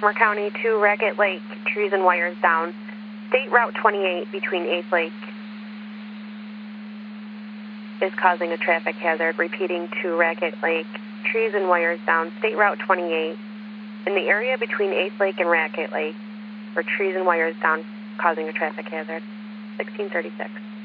Baltimore County to Raggett Lake, trees and wires down. State Route 28 between 8th Lake is causing a traffic hazard. Repeating, to Raggett Lake, trees and wires down. State Route 28 in the area between 8th Lake and Raggett Lake, or trees and wires down, causing a traffic hazard. 1636.